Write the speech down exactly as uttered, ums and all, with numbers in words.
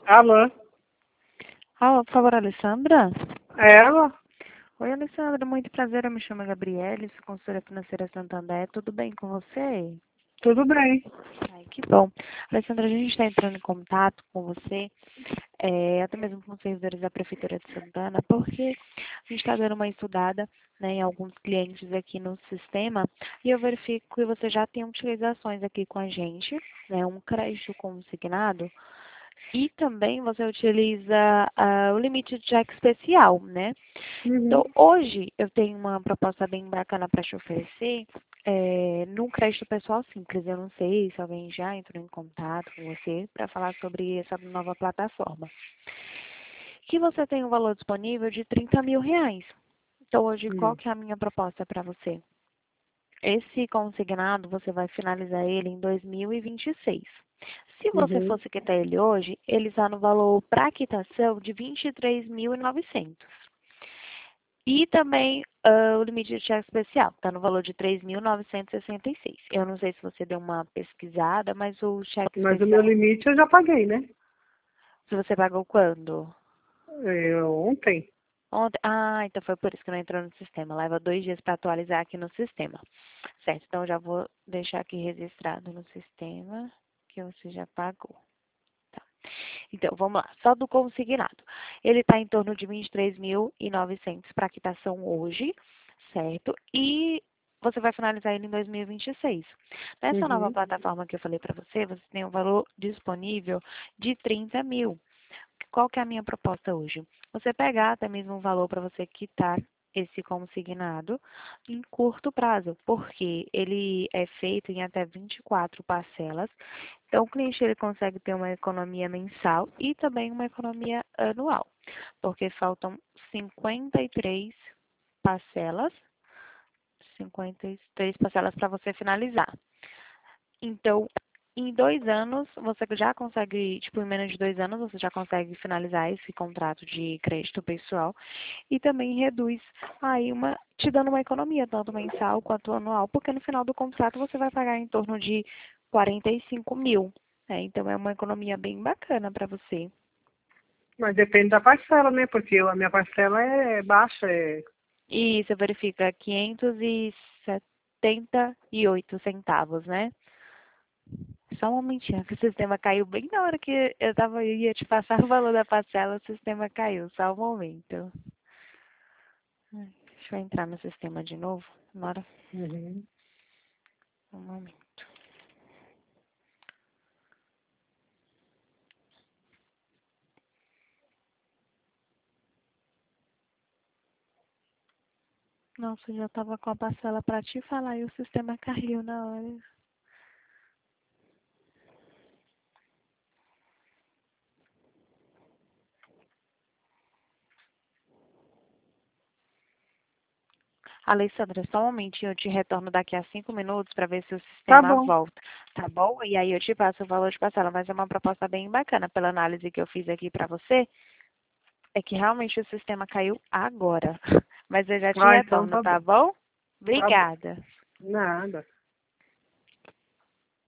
Alô? Alô, por favor, Alessandra? É ela? Oi, Alessandra, muito prazer, eu me chamo Gabriele, sou consultora financeira Santander, tudo bem com você? Tudo bem. Ai, que bom. Alessandra, a gente está entrando em contato com você, é, até mesmo com os servidores da Prefeitura de Santana, porque a gente está dando uma estudada, né, em alguns clientes aqui no sistema, e eu verifico que você já tem utilizações aqui com a gente, né, um crédito consignado, e também você utiliza ah, o limite de cheque especial, né? Uhum. Então, hoje eu tenho uma proposta bem bacana para te oferecer, é, num crédito pessoal simples. Eu não sei se alguém já entrou em contato com você para falar sobre essa nova plataforma. Que você tem um valor disponível de trinta mil reais. Então, hoje, qual Hum. que é a minha proposta para você? Esse consignado, você vai finalizar ele em dois mil e vinte e seis. Se você Uhum. fosse quitar ele hoje, ele está no valor para quitação de vinte e três mil e novecentos. E também ah, o limite de cheque especial está no valor de três mil novecentos e sessenta e seis. Eu não sei se você deu uma pesquisada, mas o cheque Mas o meu especial, limite eu já paguei, né? se você pagou quando? É, ontem. Ontem? Ah, então foi por isso que não entrou no sistema. Leva dois dias para atualizar aqui no sistema. Certo, então já vou deixar aqui registrado no sistema que você já pagou. Tá. Então, vamos lá. Só do consignado. Ele está em torno de vinte e três mil e novecentos para quitação hoje, certo? E você vai finalizar ele em dois mil e vinte e seis. Nessa nova Uhum. plataforma que eu falei para você, você tem um valor disponível de trinta mil. Qual que é a minha proposta hoje? Você pegar até mesmo um valor para você quitar esse consignado em curto prazo, porque ele é feito em até vinte e quatro parcelas. Então, o cliente ele consegue ter uma economia mensal e também uma economia anual, porque faltam cinquenta e três parcelas, cinquenta e três parcelas para você finalizar. Então, em dois anos, você já consegue, tipo, em menos de dois anos, você já consegue finalizar esse contrato de crédito pessoal e também reduz aí uma, te dando uma economia, tanto mensal quanto anual, porque no final do contrato você vai pagar em torno de quarenta e cinco mil, né? Então, é uma economia bem bacana para você. Mas depende da parcela, né? Porque eu- a minha parcela é baixa. É... E você verifica quinhentos e setenta e oito centavos, né? Só um momentinho, que o sistema caiu bem na hora que eu tava, eu ia te passar o valor da parcela, o sistema caiu. Só um momento. Ai, deixa eu entrar no sistema de novo. Bora. Uhum. Um momento. Nossa, eu já tava com a parcela pra te falar e o sistema caiu na hora. Alessandra, só um momentinho, eu te retorno daqui a cinco minutos para ver se o Tá sistema bom. volta, tá bom? E aí eu te passo o valor de parcela, mas é uma proposta bem bacana pela análise que eu fiz aqui para você. É que realmente o sistema caiu agora. Mas eu já te Ah, então retorno, tá tá bom. bom? Tá bom. Obrigada. Nada.